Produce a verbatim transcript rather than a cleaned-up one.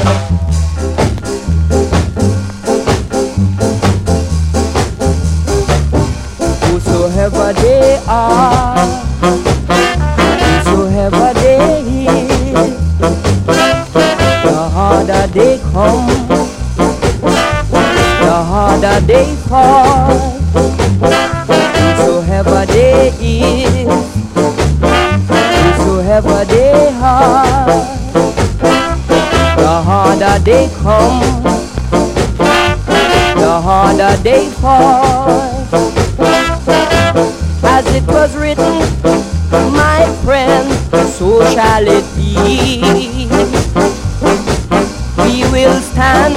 Whosoever they are, whosoever they is, the harder they come, the harder they fall. Whosoever they is, whosoever they are, the harder they come, the harder they fall. As it was written, my friend, so shall it be. We will stand